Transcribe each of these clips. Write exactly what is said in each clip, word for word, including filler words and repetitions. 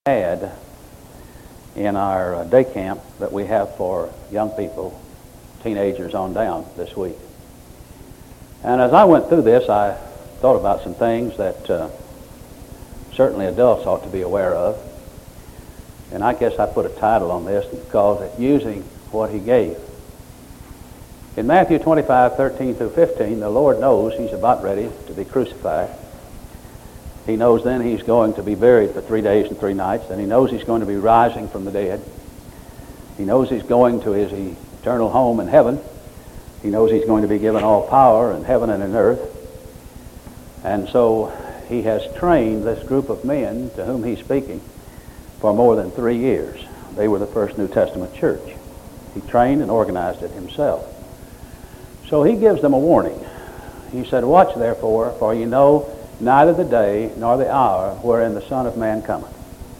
had in our uh, day camp that we have for young people, teenagers on down this week. And as I went through this, I thought about some things that uh, certainly adults ought to be aware of. And I guess I put a title on this and called it Using What He Gave. In Matthew twenty-five, thirteen through fifteen, the Lord knows He's about ready to be crucified. He knows then He's going to be buried for three days and three nights, and He knows He's going to be rising from the dead. He knows He's going to His eternal home in heaven. He knows He's going to be given all power in heaven and in earth. And so He has trained this group of men to whom He's speaking for more than three years. They were the first New Testament church. He trained and organized it Himself. So He gives them a warning. He said, "Watch therefore, for ye know neither the day nor the hour wherein the Son of Man cometh."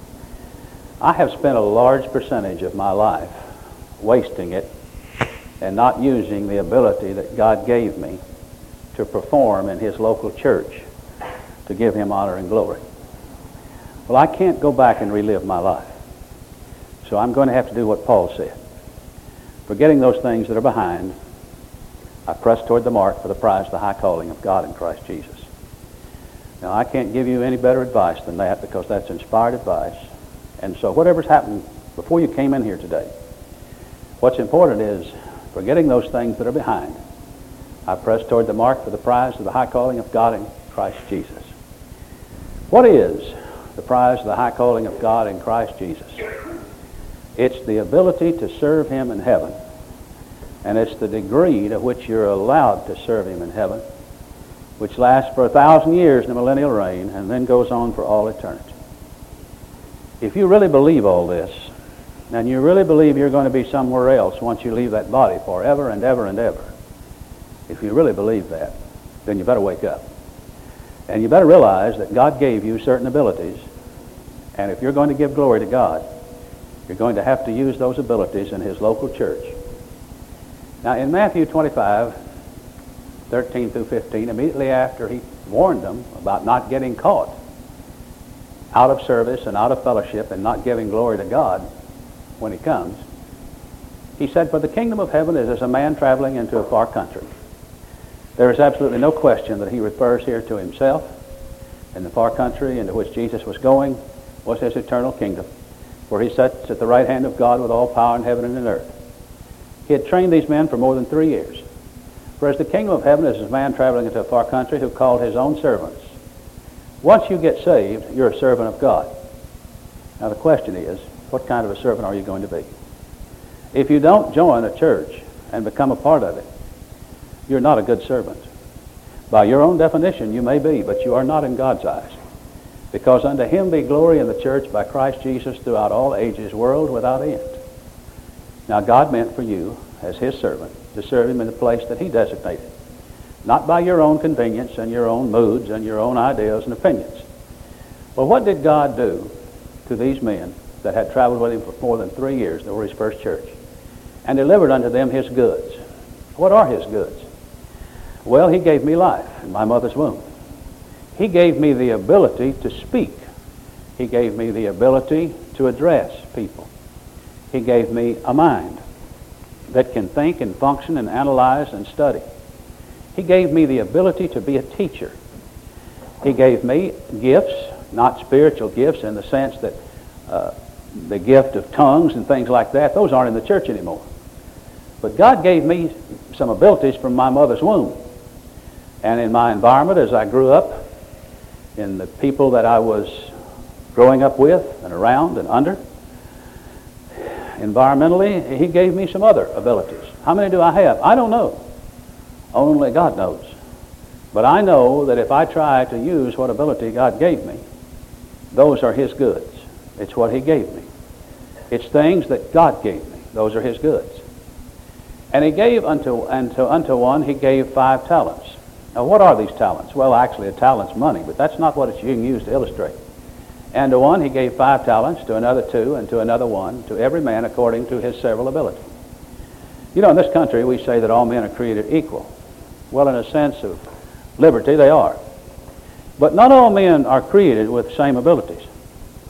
I have spent a large percentage of my life wasting it and not using the ability that God gave me to perform in His local church to give Him honor and glory. Well, I can't go back and relive my life. So I'm going to have to do what Paul said. "Forgetting those things that are behind, I press toward the mark for the prize of the high calling of God in Christ Jesus." Now, I can't give you any better advice than that, because that's inspired advice. And so whatever's happened before you came in here today, what's important is, forgetting those things that are behind, I press toward the mark for the prize of the high calling of God in Christ Jesus. What is the prize of the high calling of God in Christ Jesus? It's the ability to serve Him in heaven, and it's the degree to which you're allowed to serve Him in heaven, which lasts for a thousand years in the millennial reign and then goes on for all eternity. If you really believe all this, and you really believe you're going to be somewhere else once you leave that body forever and ever and ever, if you really believe that, then you better wake up. And you better realize that God gave you certain abilities, and if you're going to give glory to God, you're going to have to use those abilities in His local church. Now, in Matthew twenty-five, thirteen through fifteen, immediately after He warned them about not getting caught out of service and out of fellowship and not giving glory to God when He comes, He said, "For the kingdom of heaven is as a man traveling into a far country." There is absolutely no question that He refers here to Himself, and the far country into which Jesus was going was His eternal kingdom, where He sits at the right hand of God with all power in heaven and in earth. He had trained these men for more than three years. "Whereas the kingdom of heaven is a man traveling into a far country who called his own servants." Once you get saved, you're a servant of God. Now the question is, what kind of a servant are you going to be? If you don't join a church and become a part of it, you're not a good servant. By your own definition, you may be, but you are not in God's eyes. Because unto Him be glory in the church by Christ Jesus throughout all ages, world without end. Now God meant for you, as His servant, to serve Him in the place that He designated. Not by your own convenience and your own moods and your own ideas and opinions. Well, what did God do to these men that had traveled with Him for more than three years? They were His first church. And delivered unto them His goods. What are His goods? Well, He gave me life in my mother's womb. He gave me the ability to speak. He gave me the ability to address people. He gave me a mind that can think and function and analyze and study. He gave me the ability to be a teacher. He gave me gifts, not spiritual gifts in the sense that uh, the gift of tongues and things like that, those aren't in the church anymore. But God gave me some abilities from my mother's womb. And in my environment as I grew up, in the people that I was growing up with and around and under, environmentally, He gave me some other abilities. How many do I have? I don't know. Only God knows. But I know that if I try to use what ability God gave me, those are His goods. It's what He gave me. It's things that God gave me. Those are His goods. And He gave unto, unto, unto one, He gave five talents. Now, what are these talents? Well, actually, a talent's money, but that's not what it's, you can use to illustrate. And to one He gave five talents, to another two, and to another one, to every man according to his several ability. You know, in this country, we say that all men are created equal. Well, in a sense of liberty, they are. But not all men are created with the same abilities.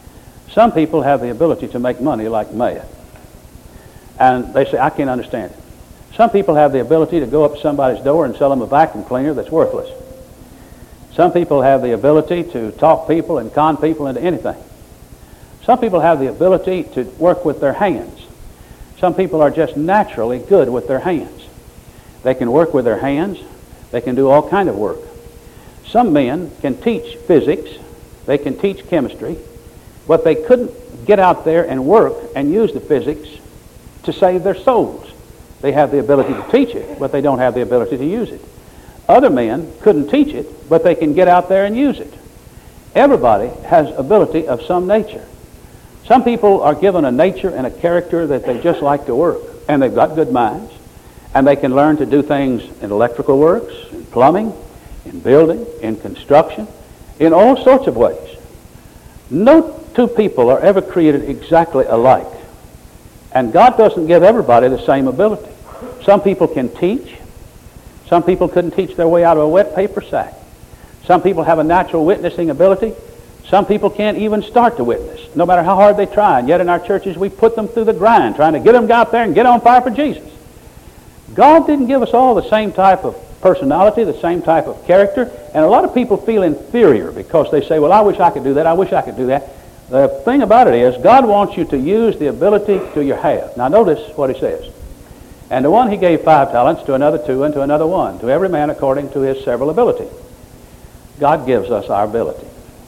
Some people have the ability to make money like mad. And they say, I can't understand it. Some people have the ability to go up to somebody's door and sell them a vacuum cleaner that's worthless. Some people have the ability to talk people and con people into anything. Some people have the ability to work with their hands. Some people are just naturally good with their hands. They can work with their hands. They can do all kind of work. Some men can teach physics. They can teach chemistry. But they couldn't get out there and work and use the physics to save their souls. They have the ability to teach it, but they don't have the ability to use it. Other men couldn't teach it, but they can get out there and use it. Everybody has ability of some nature. Some people are given a nature and a character that they just like to work, and they've got good minds, and they can learn to do things in electrical works, in plumbing, in building, in construction, in all sorts of ways. No two people are ever created exactly alike. And God doesn't give everybody the same ability. Some people can teach. Some people couldn't teach their way out of a wet paper sack. Some people have a natural witnessing ability. Some people can't even start to witness, no matter how hard they try. And yet in our churches we put them through the grind, trying to get them out there and get on fire for Jesus. God didn't give us all the same type of personality, the same type of character. And a lot of people feel inferior because they say, well, I wish I could do that. I wish I could do that. The thing about it is, God wants you to use the ability to you have. Now notice what he says. And to one he gave five talents, to another two, and to another one, to every man according to his several ability. God gives us our ability.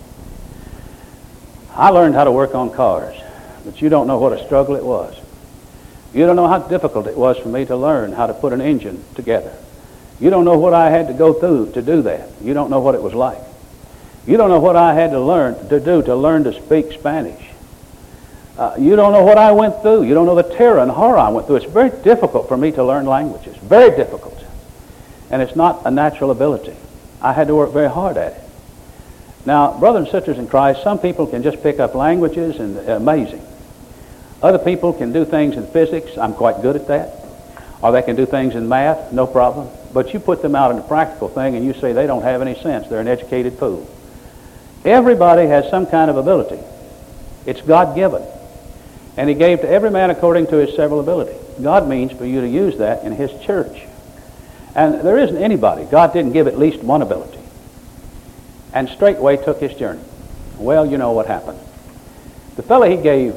I learned how to work on cars, but you don't know what a struggle it was. You don't know how difficult it was for me to learn how to put an engine together. You don't know what I had to go through to do that. You don't know what it was like. You don't know what I had to learn to do to learn to speak Spanish. Uh, you don't know what I went through. You don't know the terror and horror I went through. It's very difficult for me to learn languages. Very difficult. And it's not a natural ability. I had to work very hard at it. Now, brothers and sisters in Christ, some people can just pick up languages and uh, amazing. Other people can do things in physics. I'm quite good at that. Or they can do things in math. No problem. But you put them out in a practical thing and you say they don't have any sense. They're an educated fool. Everybody has some kind of ability. It's God-given. And he gave to every man according to his several ability. God means for you to use that in his church. And there isn't anybody. God didn't give at least one ability. And straightway took his journey. Well, you know what happened. The fellow he gave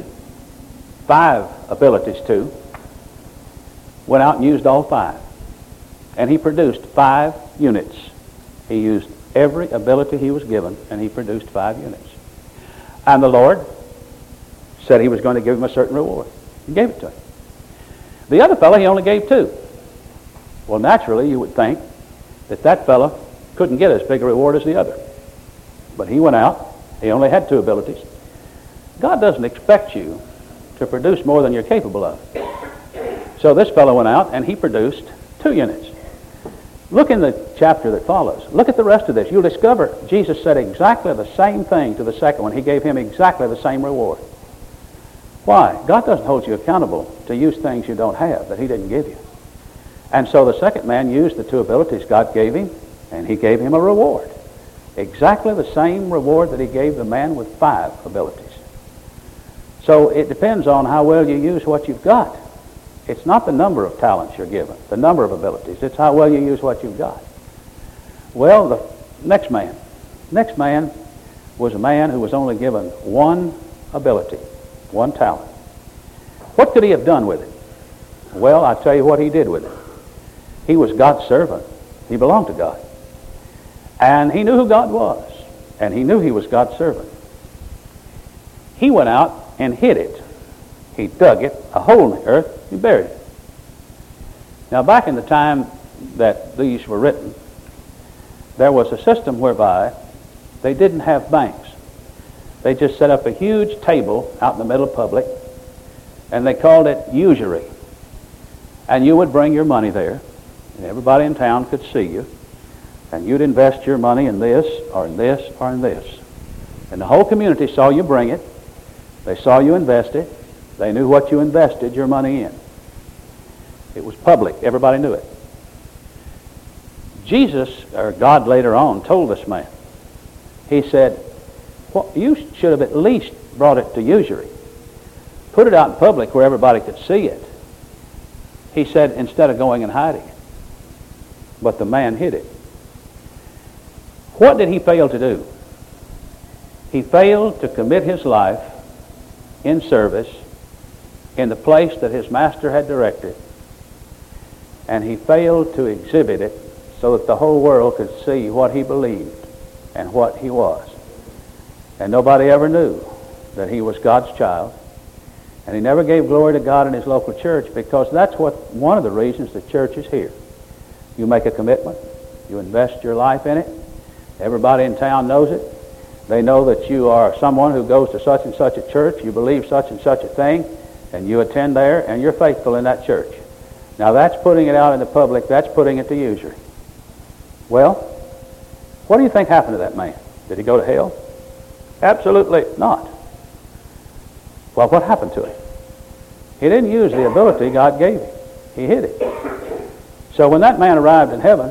five abilities to went out and used all five. And he produced five units. He used every ability he was given, and he produced five units. And the Lord said he was going to give him a certain reward. He gave it to him. The other fellow, he only gave two. Well, naturally, you would think that that fellow couldn't get as big a reward as the other. But he went out. He only had two abilities. God doesn't expect you to produce more than you're capable of. So this fellow went out, and he produced two units. Look in the chapter that follows. Look at the rest of this. You'll discover Jesus said exactly the same thing to the second one. He gave him exactly the same reward. Why? God doesn't hold you accountable to use things you don't have that he didn't give you. And so the second man used the two abilities God gave him, and he gave him a reward. Exactly the same reward that he gave the man with five abilities. So it depends on how well you use what you've got. It's not the number of talents you're given, the number of abilities. It's how well you use what you've got. Well, the next man. Next man was a man who was only given one ability, one talent. What could he have done with it? Well, I'll tell you what he did with it. He was God's servant. He belonged to God. And he knew who God was. And he knew he was God's servant. He went out and hid it. He dug it, a hole in the earth, he buried it. Now, back in the time that these were written, there was a system whereby they didn't have banks. They just set up a huge table out in the middle of public, and they called it usury. And you would bring your money there, and everybody in town could see you, and you'd invest your money in this, or in this, or in this. And the whole community saw you bring it. They saw you invest it. They knew what you invested your money in. It was public. Everybody knew it. Jesus, or God later on, told this man. He said, Well, you should have at least brought it to usury. Put it out in public where everybody could see it. He said, instead of going and hiding it. But the man hid it. What did he fail to do? He failed to commit his life in service in the place that his master had directed. And he failed to exhibit it so that the whole world could see what he believed and what he was. And nobody ever knew that he was God's child. And he never gave glory to God in his local church, because that's what one of the reasons the church is here. You make a commitment. You invest your life in it. Everybody in town knows it. They know that you are someone who goes to such and such a church. You believe such and such a thing, and you attend there, and you're faithful in that church. Now that's putting it out in the public. That's putting it to usury. Well, what do you think happened to that man? Did he go to hell? Absolutely not. Well, what happened to him? He didn't use the ability God gave him. He hid it. So when that man arrived in heaven,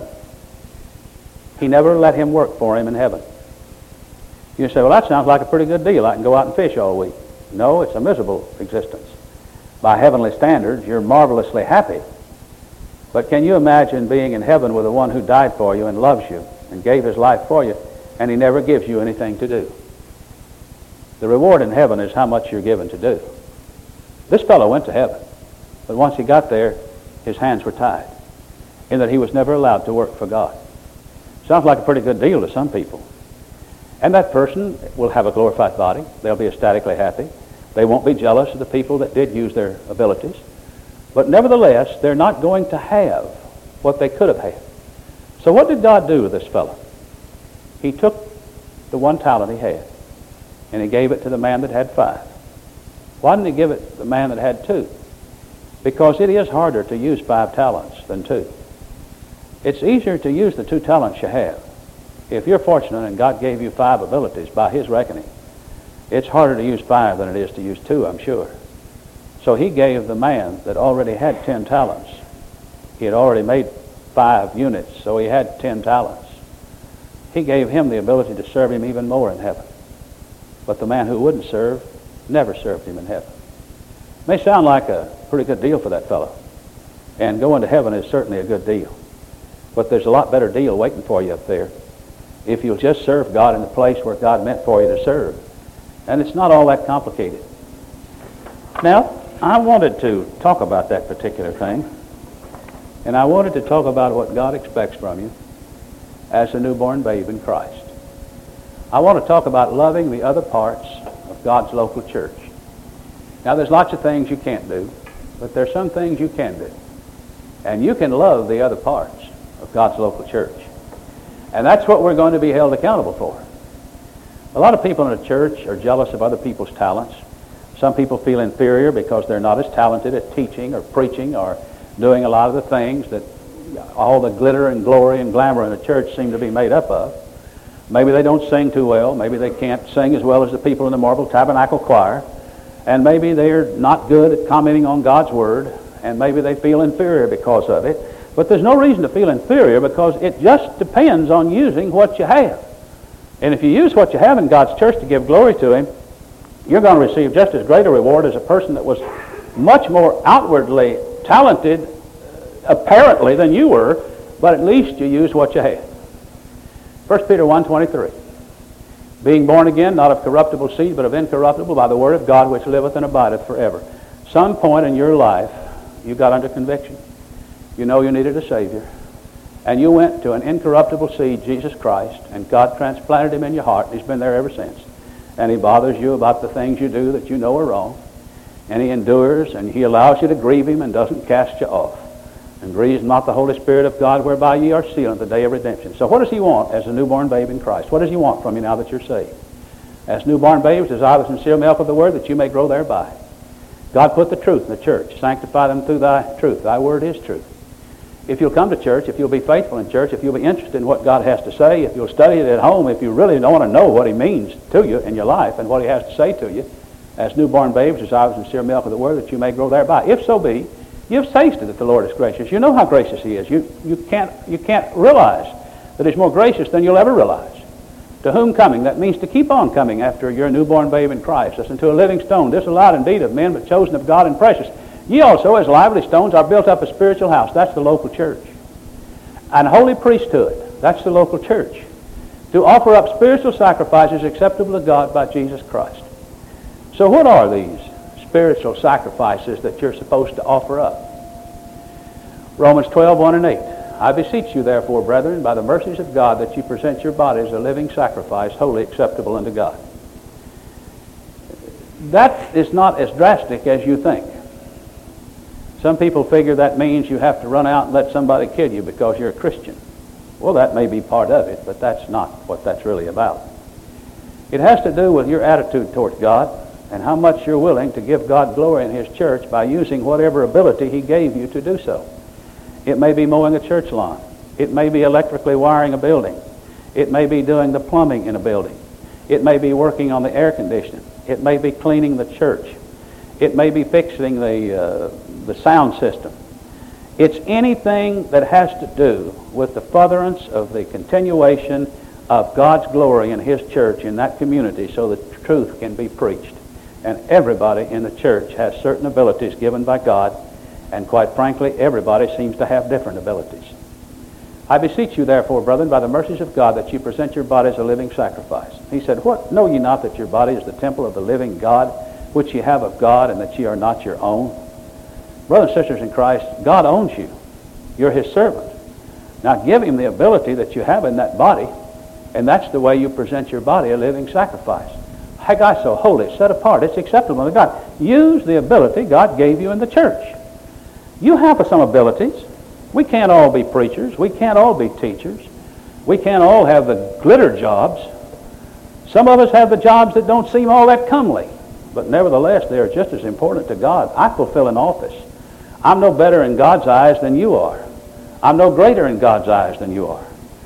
he never let him work for him in heaven. You say, well, that sounds like a pretty good deal. I can go out and fish all week. No, it's a miserable existence. By heavenly standards, you're marvelously happy. But can you imagine being in heaven with the one who died for you and loves you and gave his life for you, and he never gives you anything to do? The reward in heaven is how much you're given to do. This fellow went to heaven, but once he got there, his hands were tied, in that he was never allowed to work for God. Sounds like a pretty good deal to some people. And that person will have a glorified body. They'll be ecstatically happy. They won't be jealous of the people that did use their abilities. But nevertheless, they're not going to have what they could have had. So what did God do with this fellow? He took the one talent he had, and he gave it to the man that had five. Why didn't he give it to the man that had two? Because it is harder to use five talents than two. It's easier to use the two talents you have. If you're fortunate and God gave you five abilities by his reckoning, it's harder to use five than it is to use two, I'm sure. So he gave the man that already had ten talents. He had already made five units, so he had ten talents. He gave him the ability to serve him even more in heaven. But the man who wouldn't serve never served him in heaven. May sound like a pretty good deal for that fellow. And going to heaven is certainly a good deal. But there's a lot better deal waiting for you up there if you'll just serve God in the place where God meant for you to serve. And it's not all that complicated. Now, I wanted to talk about that particular thing. And I wanted to talk about what God expects from you as a newborn babe in Christ. I want to talk about loving the other parts of God's local church. Now, there's lots of things you can't do, but there's some things you can do. And you can love the other parts of God's local church. And that's what we're going to be held accountable for. A lot of people in a church are jealous of other people's talents. Some people feel inferior because they're not as talented at teaching or preaching or doing a lot of the things that all the glitter and glory and glamour in a church seem to be made up of. Maybe they don't sing too well. Maybe they can't sing as well as the people in the Marble Tabernacle Choir. And maybe they're not good at commenting on God's Word. And maybe they feel inferior because of it. But there's no reason to feel inferior, because it just depends on using what you have. And if you use what you have in God's church to give glory to Him, you're going to receive just as great a reward as a person that was much more outwardly talented, apparently, than you were, but at least you used what you had. First Peter one twenty-three. Being born again, not of corruptible seed, but of incorruptible, by the word of God, which liveth and abideth forever. Some point in your life, you got under conviction. You know you needed a Savior. And you went to an incorruptible seed, Jesus Christ, and God transplanted Him in your heart, and He's been there ever since. And He bothers you about the things you do that you know are wrong. And He endures, and He allows you to grieve Him and doesn't cast you off. And grieves not the Holy Spirit of God, whereby ye are sealed in the day of redemption. So what does He want as a newborn babe in Christ? What does He want from you now that you're saved? As newborn babes, desire the sincere milk of the Word, that you may grow thereby. God put the truth in the church. Sanctify them through Thy truth. Thy Word is truth. If you'll come to church, if you'll be faithful in church, if you'll be interested in what God has to say, if you'll study it at home, if you really don't want to know what He means to you in your life and what He has to say to you, as newborn babes, desire the sincere milk of the Word, that you may grow thereby. If so be, you've tasted that the Lord is gracious. You know how gracious He is. You, you, can't, you can't realize that He's more gracious than you'll ever realize. To whom coming? That means to keep on coming after you're a newborn babe in Christ. As unto a living stone, disallowed indeed of men, but chosen of God and precious. Ye also, as lively stones, are built up a spiritual house. That's the local church. And holy priesthood. That's the local church. To offer up spiritual sacrifices acceptable to God by Jesus Christ. So what are these spiritual sacrifices that you're supposed to offer up? Romans twelve, one and eight. I beseech you, therefore, brethren, by the mercies of God, that you present your bodies a living sacrifice, wholly acceptable unto God. That is not as drastic as you think. Some people figure that means you have to run out and let somebody kill you because you're a Christian. Well, that may be part of it, but that's not what that's really about. It has to do with your attitude toward God and how much you're willing to give God glory in His church by using whatever ability He gave you to do so. It may be mowing a church lawn. It may be electrically wiring a building. It may be doing the plumbing in a building. It may be working on the air conditioning. It may be cleaning the church. It may be fixing the, uh, the sound system. It's anything that has to do with the furtherance of the continuation of God's glory in His church in that community so that truth can be preached. And everybody in the church has certain abilities given by God, and quite frankly, everybody seems to have different abilities. I beseech you, therefore, brethren, by the mercies of God, that you present your bodies a living sacrifice. He said, What? Know ye not that your body is the temple of the living God, which ye have of God, and that ye are not your own? Brothers and sisters in Christ, God owns you. You're His servant. Now give Him the ability that you have in that body, and that's the way you present your body a living sacrifice. Haggai, so holy, set apart, it's acceptable to God. Use the ability God gave you in the church. You have some abilities. We can't all be preachers. We can't all be teachers. We can't all have the glitter jobs. Some of us have the jobs that don't seem all that comely, but nevertheless they are just as important to God. I fulfill an office. I'm no better in God's eyes than you are. I'm no greater in God's eyes than you are.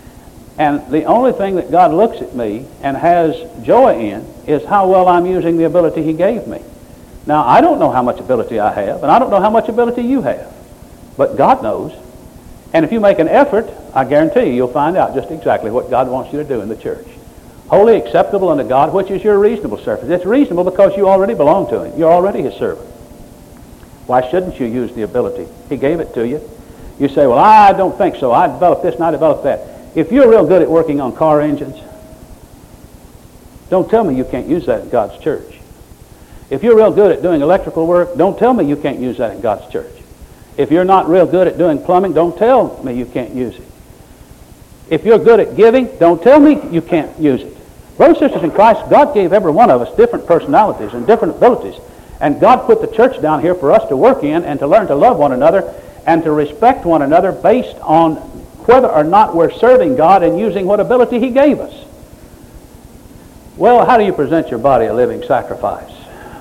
And the only thing that God looks at me and has joy in is how well I'm using the ability He gave me. Now, I don't know how much ability I have, and I don't know how much ability you have, but God knows. And if you make an effort, I guarantee you, you'll find out just exactly what God wants you to do in the church. Holy, acceptable unto God, which is your reasonable service. It's reasonable because you already belong to Him. You're already His servant. Why shouldn't you use the ability? He gave it to you. You say, well, I don't think so. I developed this and I developed that. If you're real good at working on car engines, don't tell me you can't use that in God's church. If you're real good at doing electrical work, don't tell me you can't use that in God's church. If you're not real good at doing plumbing, don't tell me you can't use it. If you're good at giving, don't tell me you can't use it. Brothers and sisters in Christ, God gave every one of us different personalities and different abilities. And God put the church down here for us to work in and to learn to love one another and to respect one another based on whether or not we're serving God and using what ability He gave us. Well, how do you present your body a living sacrifice?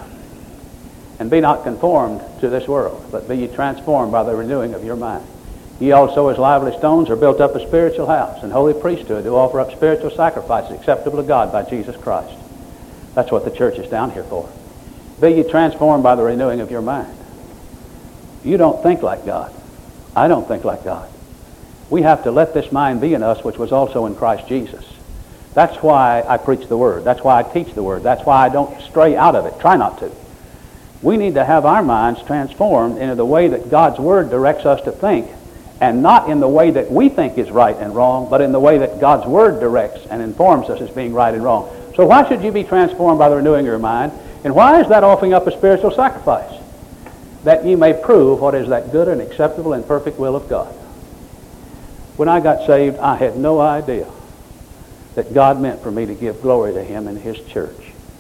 And be not conformed to this world, but be ye transformed by the renewing of your mind. Ye also, as lively stones, are built up a spiritual house and holy priesthood to offer up spiritual sacrifices acceptable to God by Jesus Christ. That's what the church is down here for. Be ye transformed by the renewing of your mind. You don't think like God. I don't think like God. We have to let this mind be in us, which was also in Christ Jesus. That's why I preach the Word. That's why I teach the Word. That's why I don't stray out of it. Try not to. We need to have our minds transformed into the way that God's Word directs us to think, and not in the way that we think is right and wrong, but in the way that God's Word directs and informs us as being right and wrong. So why should you be transformed by the renewing of your mind? And why is that offering up a spiritual sacrifice? That ye may prove what is that good and acceptable and perfect will of God. When I got saved, I had no idea that God meant for me to give glory to Him in His church.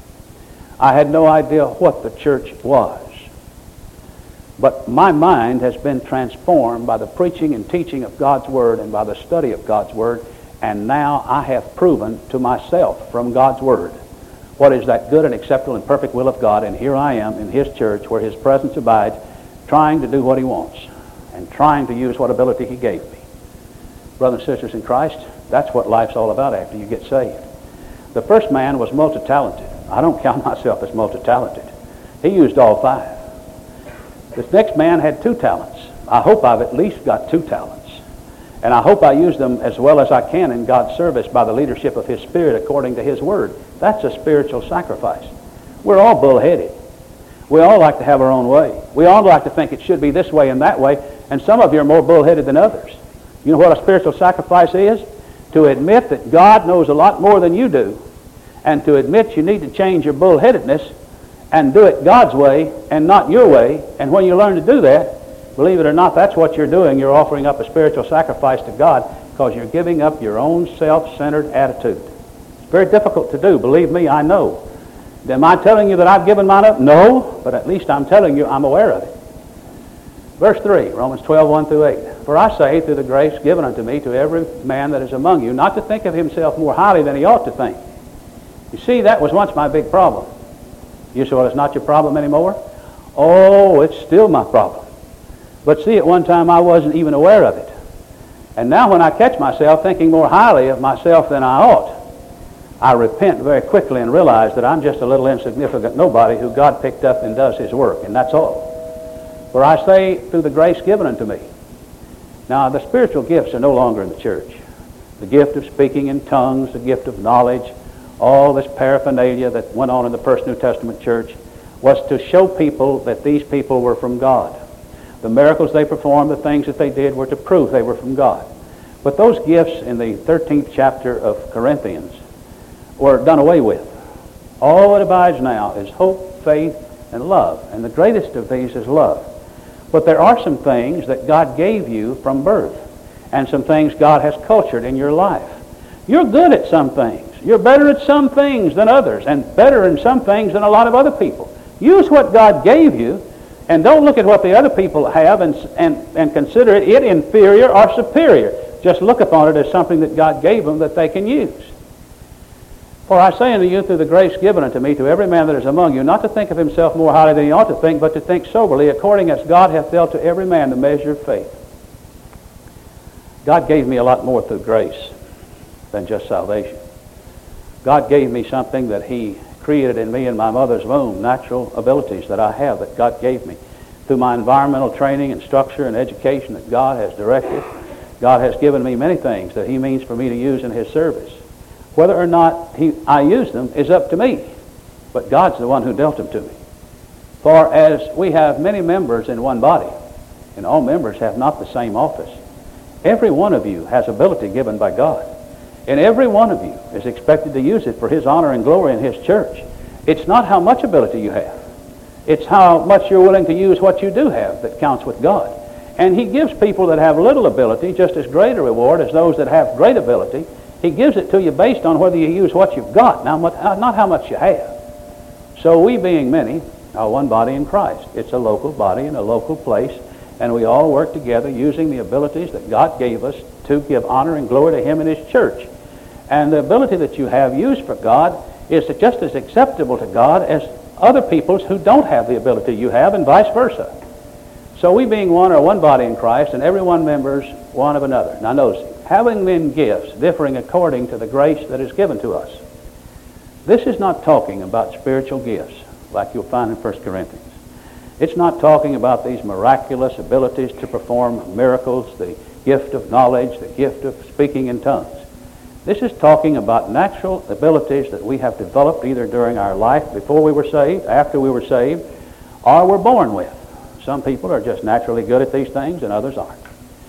I had no idea what the church was. But my mind has been transformed by the preaching and teaching of God's Word and by the study of God's Word, and now I have proven to myself from God's Word what is that good and acceptable and perfect will of God, and here I am in His church where His presence abides, trying to do what He wants and trying to use what ability He gave me. Brothers and sisters in Christ, that's what life's all about after you get saved. The first man was multi-talented. I don't count myself as multi-talented. He used all five. This next man had two talents. I hope I've at least got two talents. And I hope I use them as well as I can in God's service by the leadership of His Spirit according to His Word. That's a spiritual sacrifice. We're all bullheaded. We all like to have our own way. We all like to think it should be this way and that way, and some of you are more bullheaded than others. You know what a spiritual sacrifice is? To admit that God knows a lot more than you do, and to admit you need to change your bullheadedness and do it God's way and not your way. And when you learn to do that, believe it or not, that's what you're doing. You're offering up a spiritual sacrifice to God because you're giving up your own self-centered attitude. It's very difficult to do. Believe me, I know. Am I telling you that I've given mine up? No, but at least I'm telling you I'm aware of it. Verse three, Romans twelve, one through eight. For I say, through the grace given unto me, to every man that is among you, not to think of himself more highly than he ought to think. You see, that was once my big problem. You say, well, it's not your problem anymore? Oh, it's still my problem. But see, at one time I wasn't even aware of it. And now when I catch myself thinking more highly of myself than I ought, I repent very quickly and realize that I'm just a little insignificant nobody who God picked up and does His work, and that's all. For I say, through the grace given unto me. Now, the spiritual gifts are no longer in the church. The gift of speaking in tongues, the gift of knowledge, all this paraphernalia that went on in the First New Testament church was to show people that these people were from God. The miracles they performed, the things that they did, were to prove they were from God. But those gifts in the thirteenth chapter of Corinthians were done away with. All that abides now is hope, faith, and love. And the greatest of these is love. But there are some things that God gave you from birth, and some things God has cultured in your life. You're good at some things. You're better at some things than others, and better in some things than a lot of other people. Use what God gave you, and don't look at what the other people have and, and, and consider it, it inferior or superior. Just look upon it as something that God gave them that they can use. For I say unto you, through the grace given unto me, to every man that is among you, not to think of himself more highly than he ought to think, but to think soberly, according as God hath dealt to every man the measure of faith. God gave me a lot more through grace than just salvation. God gave me something that He created in me in my mother's womb, natural abilities that I have that God gave me. Through my environmental training and structure and education that God has directed, God has given me many things that He means for me to use in His service. Whether or not he, I use them is up to me, but God's the one who dealt them to me. For as we have many members in one body, and all members have not the same office, every one of you has ability given by God, and every one of you is expected to use it for His honor and glory in His church. It's not how much ability you have. It's how much you're willing to use what you do have that counts with God. And He gives people that have little ability just as great a reward as those that have great ability. He gives it to you based on whether you use what you've got, now not how much you have. So we, being many, are one body in Christ. It's a local body in a local place, and we all work together using the abilities that God gave us to give honor and glory to Him and His church. And the ability that you have used for God is just as acceptable to God as other people's who don't have the ability you have, and vice versa. So we, being one, are one body in Christ, and every one members one of another. Now notice, having then gifts differing according to the grace that is given to us. This is not talking about spiritual gifts like you'll find in First Corinthians. It's not talking about these miraculous abilities to perform miracles, the gift of knowledge, the gift of speaking in tongues. This is talking about natural abilities that we have developed either during our life before we were saved, after we were saved, or were born with. Some people are just naturally good at these things and others aren't.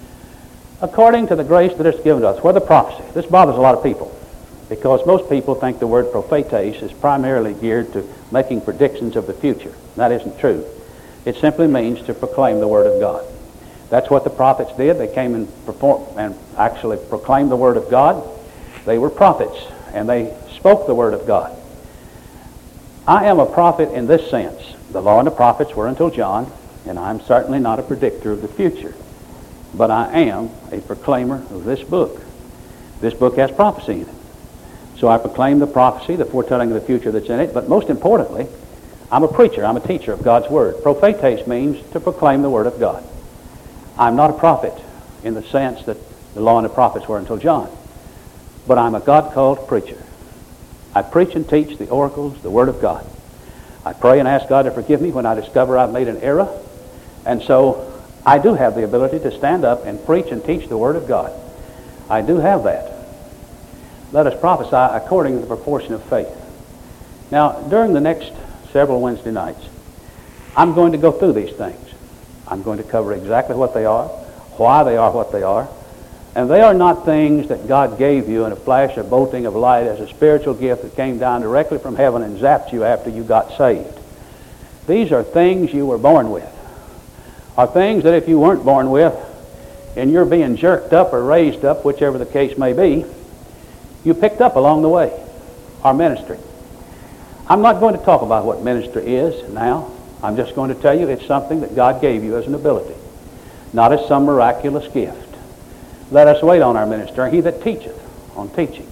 According to the grace that is given to us. Whether prophecy. This bothers a lot of people because most people think the word prophetes is primarily geared to making predictions of the future. That isn't true. It simply means to proclaim the Word of God. That's what the prophets did. They came and, perform, and actually proclaimed the Word of God. They were prophets, and they spoke the Word of God. I am a prophet in this sense. The law and the prophets were until John, and I'm certainly not a predictor of the future. But I am a proclaimer of this book. This book has prophecy in it. So I proclaim the prophecy, the foretelling of the future that's in it, but most importantly, I'm a preacher. I'm a teacher of God's Word. Prophetes means to proclaim the Word of God. I'm not a prophet in the sense that the law and the prophets were until John, but I'm a God-called preacher. I preach and teach the oracles, the Word of God. I pray and ask God to forgive me when I discover I've made an error, and so I do have the ability to stand up and preach and teach the Word of God. I do have that. Let us prophesy according to the proportion of faith. Now, during the next several Wednesday nights, I'm going to go through these things. I'm going to cover exactly what they are, why they are what they are, and they are not things that God gave you in a flash or bolting of light as a spiritual gift that came down directly from heaven and zapped you after you got saved. These are things you were born with, are things that if you weren't born with, and you're being jerked up or raised up, whichever the case may be, you picked up along the way. Our ministry. I'm not going to talk about what ministry is now. I'm just going to tell you it's something that God gave you as an ability, not as some miraculous gift. Let us wait on our minister. He that teacheth on teaching,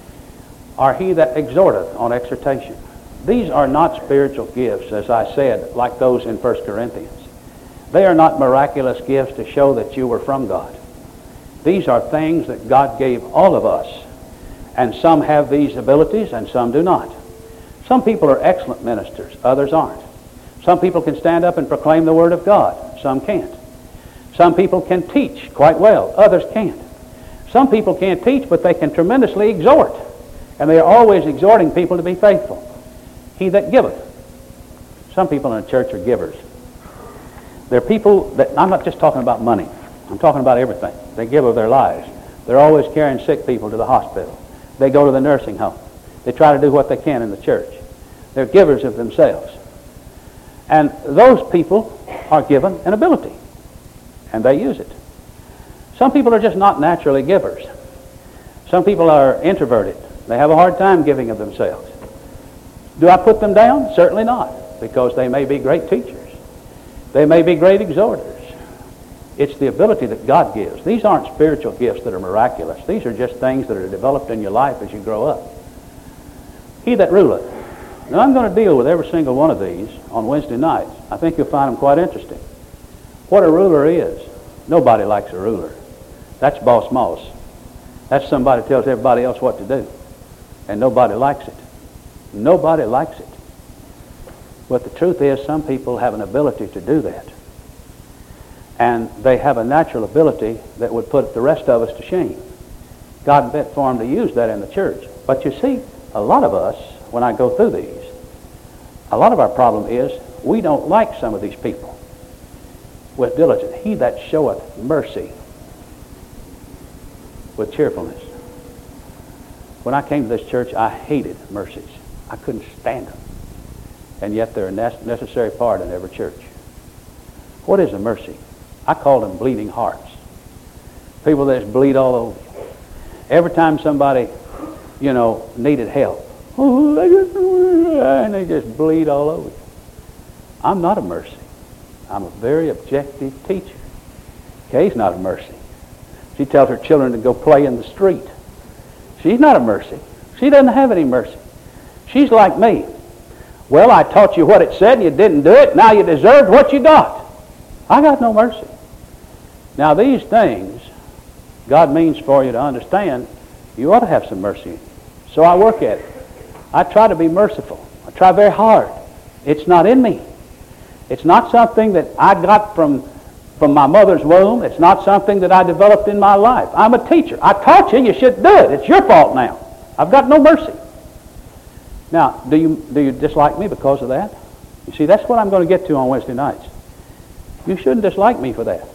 or he that exhorteth on exhortation. These are not spiritual gifts, as I said, like those in First Corinthians. They are not miraculous gifts to show that you were from God. These are things that God gave all of us. And some have these abilities and some do not. Some people are excellent ministers, others aren't. Some people can stand up and proclaim the Word of God, some can't. Some people can teach quite well, others can't. Some people can't teach, but they can tremendously exhort. And they are always exhorting people to be faithful. He that giveth. Some people in the church are givers. They're people that, I'm not just talking about money. I'm talking about everything. They give of their lives. They're always carrying sick people to the hospital. They go to the nursing home. They try to do what they can in the church. They're givers of themselves. And those people are given an ability, and they use it. Some people are just not naturally givers. Some people are introverted. They have a hard time giving of themselves. Do I put them down? Certainly not, because they may be great teachers. They may be great exhorters. It's the ability that God gives. These aren't spiritual gifts that are miraculous. These are just things that are developed in your life as you grow up. He that ruleth. Now, I'm going to deal with every single one of these on Wednesday nights. I think you'll find them quite interesting. What a ruler is. Nobody likes a ruler. That's boss moss. That's somebody who tells everybody else what to do. And nobody likes it. Nobody likes it. But the truth is, some people have an ability to do that. And they have a natural ability that would put the rest of us to shame. God meant for them to use that in the church. But you see, a lot of us, when I go through these, a lot of our problem is we don't like some of these people with diligence. He that showeth mercy with cheerfulness. When I came to this church, I hated mercies. I couldn't stand them. And yet they're a necessary part in every church. What is a mercy? I call them bleeding hearts. People that just bleed all over. Every time somebody, you know, needed help, oh, they just, and they just bleed all over. I'm not a mercy. I'm a very objective teacher. Kay's not a mercy. She tells her children to go play in the street. She's not a mercy. She doesn't have any mercy. She's like me. Well, I taught you what it said and you didn't do it. Now you deserved what you got. I got no mercy. Now these things, God means for you to understand, you ought to have some mercy. So I work at it. I try to be merciful. I try very hard. It's not in me. It's not something that I got from, from my mother's womb. It's not something that I developed in my life. I'm a teacher. I taught you, you should do it. It's your fault now. I've got no mercy. Now, do you, do you dislike me because of that? You see, that's what I'm going to get to on Wednesday nights. You shouldn't dislike me for that.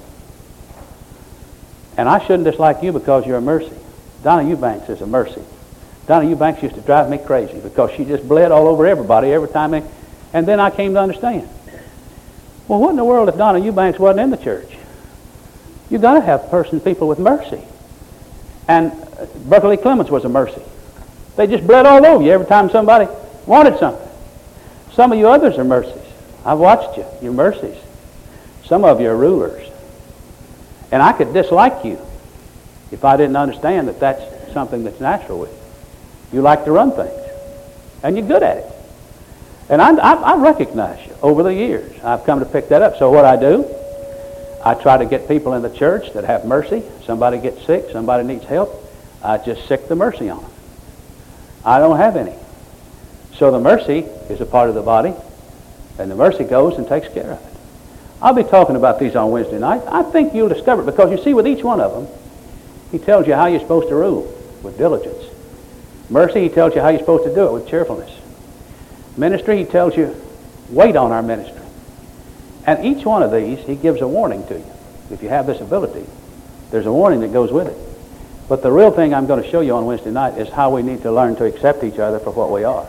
And I shouldn't dislike you because you're a mercy. Donna Eubanks is a mercy. Donna Eubanks used to drive me crazy because she just bled all over everybody every time. They, and then I came to understand. Well, what in the world if Donna Eubanks wasn't in the church? You've got to have person, people with mercy. And Berkeley Clemens was a mercy. They just bled all over you every time somebody wanted something. Some of you others are mercies. I've watched you. You're mercies. Some of you are rulers. And I could dislike you if I didn't understand that that's something that's natural with you. You like to run things. And you're good at it. And I, I, I recognize you over the years. I've come to pick that up. So what I do, I try to get people in the church that have mercy. Somebody gets sick, somebody needs help, I just sick the mercy on them. I don't have any. So the mercy is a part of the body, and the mercy goes and takes care of it. I'll be talking about these on Wednesday night. I think you'll discover it, because you see, with each one of them, He tells you how you're supposed to rule, with diligence. Mercy, he tells you how you're supposed to do it, with cheerfulness. Ministry, he tells you, wait on our ministry. And each one of these, he gives a warning to you. If you have this ability, there's a warning that goes with it. But the real thing I'm going to show you on Wednesday night is how we need to learn to accept each other for what we are.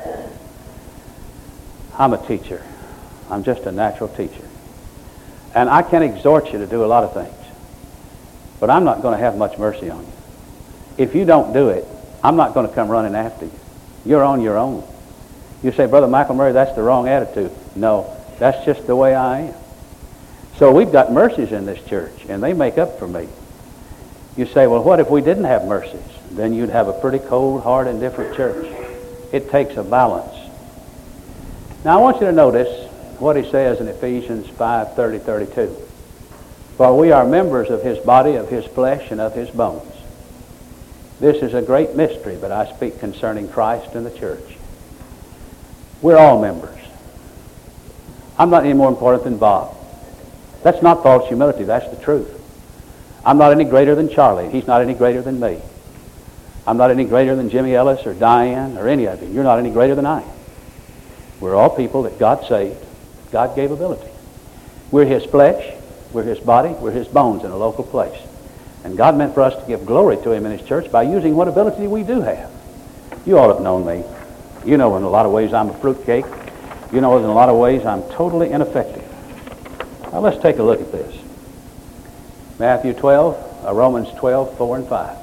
I'm a teacher. I'm just a natural teacher. And I can exhort you to do a lot of things. But I'm not going to have much mercy on you. If you don't do it, I'm not going to come running after you. You're on your own. You say, Brother Michael Murray, that's the wrong attitude. No, that's just the way I am. So we've got mercies in this church, and they make up for me. You say, well, what if we didn't have mercies? Then you'd have a pretty cold, hard, indifferent church. It takes a balance. Now I want you to notice what he says in Ephesians five, thirty, thirty-two. For we are members of his body, of his flesh, and of his bones. This is a great mystery, but I speak concerning Christ and the church. We're all members. I'm not any more important than Bob. That's not false humility, that's the truth. I'm not any greater than Charlie. He's not any greater than me. I'm not any greater than Jimmy Ellis or Diane or any of you. You're not any greater than I am. We're all people that God saved. God gave ability. We're his flesh. We're his body. We're his bones in a local place. And God meant for us to give glory to him in his church by using what ability we do have. You all have known me. You know in a lot of ways I'm a fruitcake. You know in a lot of ways I'm totally ineffective. Now let's take a look at this. Matthew twelve, uh, Romans twelve, four and five.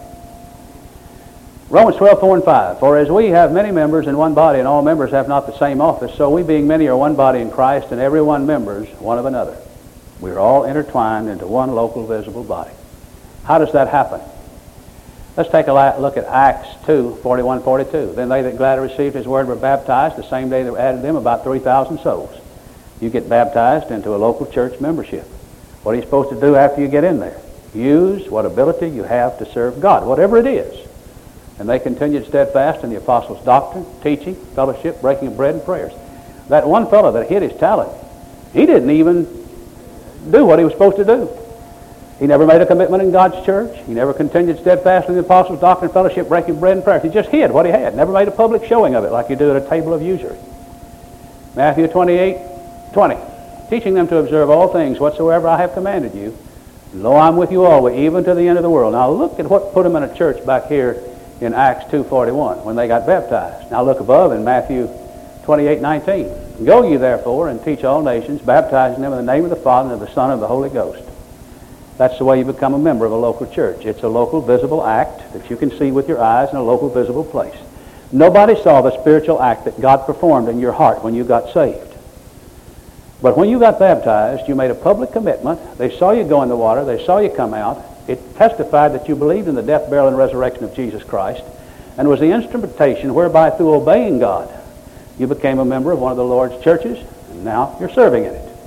Romans twelve, four and five. For as we have many members in one body, and all members have not the same office, so we being many are one body in Christ, and every one members one of another. We are all intertwined into one local visible body. How does that happen? Let's take a look at Acts two, forty-one, forty-two. Then they that gladly received his word were baptized. The same day that added them about three thousand souls. You get baptized into a local church membership. What are you supposed to do after you get in there? Use what ability you have to serve God, whatever it is. And they continued steadfast in the apostles' doctrine, teaching, fellowship, breaking of bread, and prayers. That one fellow that hid his talent, he didn't even do what he was supposed to do. He never made a commitment in God's church. He never continued steadfast in the apostles' doctrine, fellowship, breaking of bread, and prayers. He just hid what he had. Never made a public showing of it like you do at a table of usury. Matthew twenty-eight, twenty. Teaching them to observe all things whatsoever I have commanded you. And lo, I'm with you always, even to the end of the world. Now look at what put them in a church back here in Acts two forty-one when they got baptized. Now look above in Matthew twenty-eight, nineteen. Go ye therefore and teach all nations, baptizing them in the name of the Father and of the Son and of the Holy Ghost. That's the way you become a member of a local church. It's a local visible act that you can see with your eyes in a local visible place. Nobody saw the spiritual act that God performed in your heart when you got saved. But when you got baptized, you made a public commitment. They saw you go in the water. They saw you come out. It testified that you believed in the death, burial, and resurrection of Jesus Christ, and was the instrumentation whereby, through obeying God, you became a member of one of the Lord's churches, and now you're serving in it.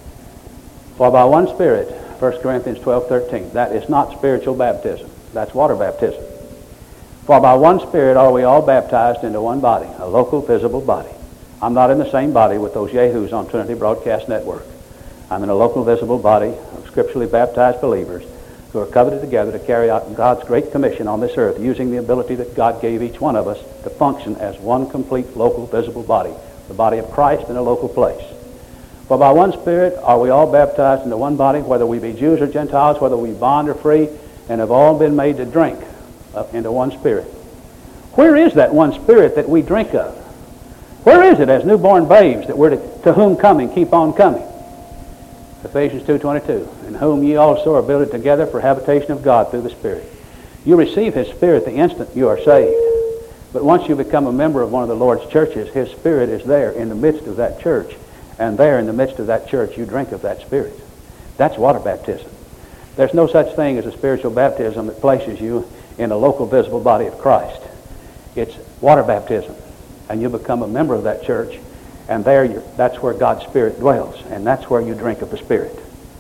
For by one Spirit, First Corinthians twelve, thirteen, that is not spiritual baptism. That's water baptism. For by one Spirit are we all baptized into one body, a local, visible body. I'm not in the same body with those yahoos on Trinity Broadcast Network. I'm in a local, visible body of scripturally baptized believers who are covenanted together to carry out God's great commission on this earth, using the ability that God gave each one of us to function as one complete, local, visible body, the body of Christ in a local place. For by one Spirit are we all baptized into one body, whether we be Jews or Gentiles, whether we be bond or free, and have all been made to drink into one Spirit. Where is that one Spirit that we drink of? Where is it as newborn babes that we're to, to whom coming keep on coming? Ephesians two twenty-two, in whom ye also are builded together for habitation of God through the Spirit. You receive his Spirit the instant you are saved. But once you become a member of one of the Lord's churches, his Spirit is there in the midst of that church. And there in the midst of that church, you drink of that Spirit. That's water baptism. There's no such thing as a spiritual baptism that places you in a local visible body of Christ. It's water baptism. And you become a member of that church, and there you're, that's where God's Spirit dwells, and that's where you drink of the Spirit.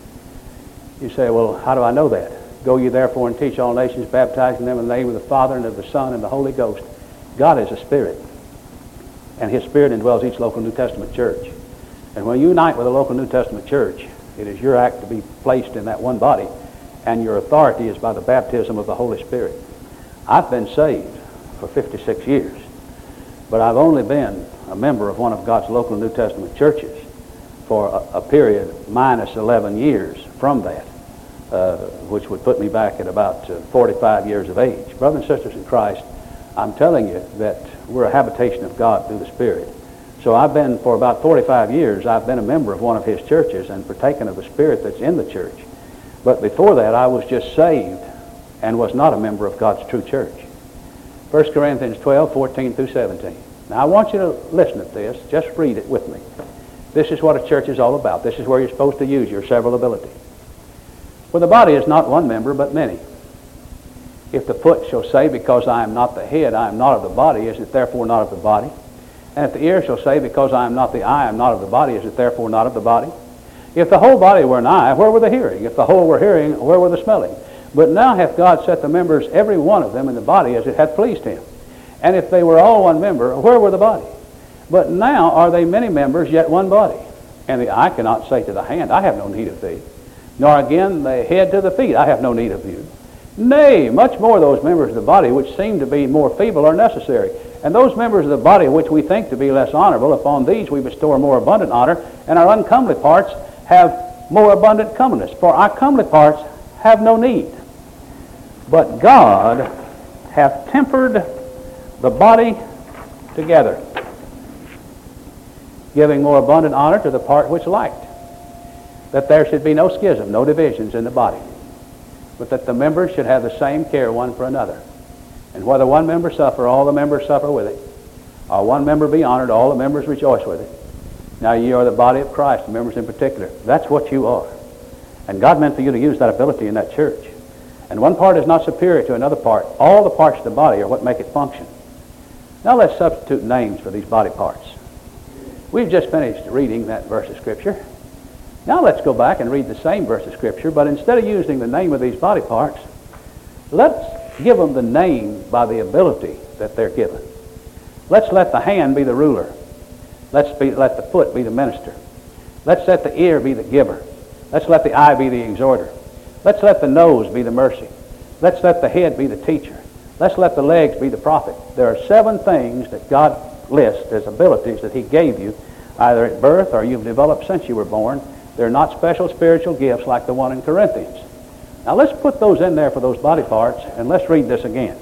You say, well, how do I know that? Go ye therefore and teach all nations, baptizing them in the name of the Father and of the Son and the Holy Ghost. God is a Spirit, and his Spirit indwells each local New Testament church. And when you unite with a local New Testament church, it is your act to be placed in that one body, and your authority is by the baptism of the Holy Spirit. I've been saved for fifty-six years, but I've only been a member of one of God's local New Testament churches for a, a period minus eleven years from that, uh, which would put me back at about uh, forty-five years of age. Brothers and sisters in Christ, I'm telling you that we're a habitation of God through the Spirit. So I've been, for about forty-five years, I've been a member of one of his churches and partaken of the Spirit that's in the church. But before that, I was just saved and was not a member of God's true church. First Corinthians twelve, fourteen through seventeen. Now I want you to listen to this. Just read it with me. This is what a church is all about. This is where you're supposed to use your several abilities. For the body is not one member, but many. If the foot shall say, because I am not the head, I am not of the body, is it therefore not of the body? And if the ear shall say, because I am not the eye, I am not of the body, is it therefore not of the body? If the whole body were an eye, where were the hearing? If the whole were hearing, where were the smelling? But now hath God set the members, every one of them, in the body as it hath pleased him. And if they were all one member, where were the body? But now are they many members, yet one body. And the eye cannot say to the hand, I have no need of thee. Nor again the head to the feet, I have no need of you. Nay, much more those members of the body which seem to be more feeble are necessary. And those members of the body which we think to be less honorable, upon these we bestow a more abundant honor, and our uncomely parts have more abundant comeliness. For our comely parts have no need. But God hath tempered the body together, giving more abundant honor to the part which lacked, that there should be no schism, no divisions in the body, but that the members should have the same care one for another. And whether one member suffer, all the members suffer with it. Or one member be honored, all the members rejoice with it. Now ye are the body of Christ, the members in particular. That's what you are. And God meant for you to use that ability in that church. And one part is not superior to another part. All the parts of the body are what make it function. Now let's substitute names for these body parts. We've just finished reading that verse of Scripture. Now let's go back and read the same verse of Scripture, but instead of using the name of these body parts, let's give them the name by the ability that they're given. Let's let the hand be the ruler. Let's be, let the foot be the minister. Let's let the ear be the giver. Let's let the eye be the exhorter. Let's let the nose be the mercy. Let's let the head be the teacher. Let's let the legs be the prophet. There are seven things that God lists as abilities that he gave you, either at birth or you've developed since you were born. They're not special spiritual gifts like the one in Corinthians. Now let's put those in there for those body parts, and let's read this again.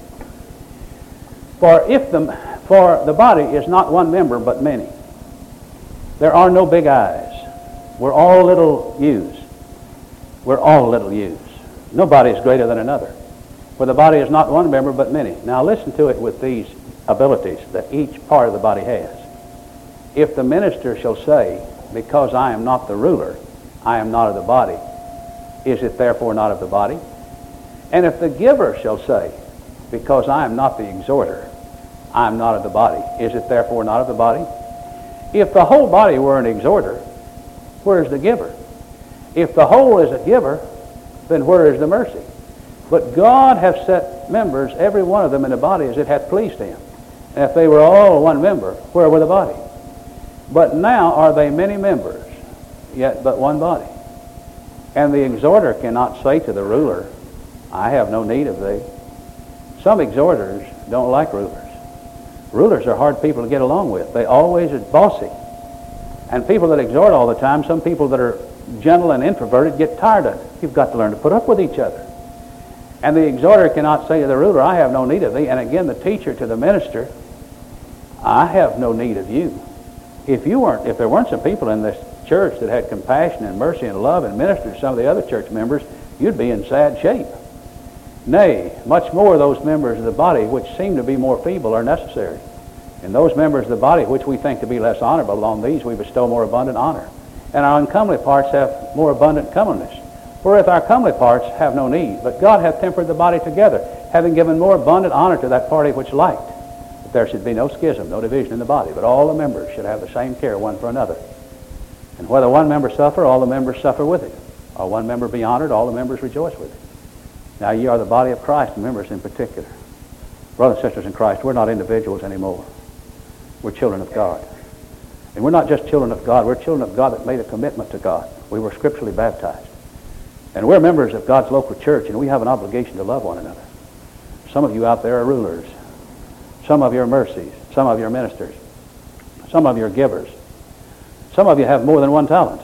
For if the, for the body is not one member, but many. There are no big eyes. We're all little U's. We're all little U's. Nobody is greater than another. For the body is not one member, but many. Now listen to it with these abilities that each part of the body has. If the minister shall say, because I am not the ruler, I am not of the body, is it therefore not of the body? And if the giver shall say, because I am not the exhorter, I am not of the body, is it therefore not of the body? If the whole body were an exhorter, where is the giver? If the whole is a giver, then where is the mercy? But God hath set members, every one of them in the body, as it hath pleased him. And if they were all one member, where were the body? But now are they many members, yet but one body. And the exhorter cannot say to the ruler, I have no need of thee. Some exhorters don't like rulers. Rulers are hard people to get along with. They always are bossy. And people that exhort all the time, some people that are gentle and introverted get tired of it. You've got to learn to put up with each other. And the exhorter cannot say to the ruler, I have no need of thee. And again, the teacher to the minister, I have no need of you. If you weren't, if there weren't some people in this church that had compassion and mercy and love and ministered to some of the other church members, you'd be in sad shape. Nay, much more those members of the body which seem to be more feeble are necessary. And those members of the body which we think to be less honorable, on these we bestow more abundant honor. And our uncomely parts have more abundant comeliness. Wherewith our comely parts have no need, but God hath tempered the body together, having given more abundant honor to that party which liked, that there should be no schism, no division in the body, but all the members should have the same care one for another. And whether one member suffer, all the members suffer with it. Or one member be honored, all the members rejoice with it. Now ye are the body of Christ, and members in particular. Brothers and sisters in Christ, we're not individuals anymore. We're children of God. And we're not just children of God, we're children of God that made a commitment to God. We were scripturally baptized. And we're members of God's local church, and we have an obligation to love one another. Some of you out there are rulers. Some of you are mercies. Some of you are ministers. Some of you are givers. Some of you have more than one talent.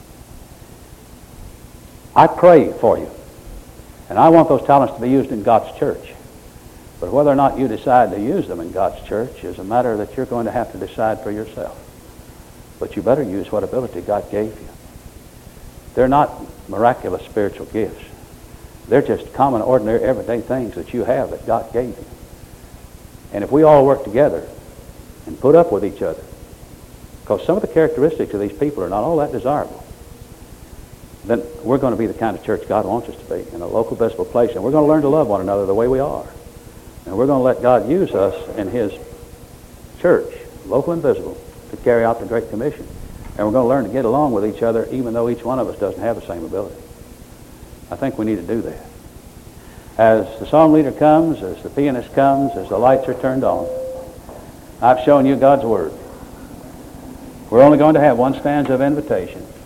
I pray for you. And I want those talents to be used in God's church. But whether or not you decide to use them in God's church is a matter that you're going to have to decide for yourself. But you better use what ability God gave you. They're not miraculous spiritual gifts. They're just common, ordinary, everyday things that you have that God gave you. And if we all work together and put up with each other, because some of the characteristics of these people are not all that desirable, then we're going to be the kind of church God wants us to be, in a local, visible place. And we're going to learn to love one another the way we are. And we're going to let God use us in His church, local and visible, to carry out the Great Commission. And we're going to learn to get along with each other even though each one of us doesn't have the same ability. I think we need to do that. As the song leader comes, as the pianist comes, as the lights are turned on, I've shown you God's Word. We're only going to have one stanza of invitation.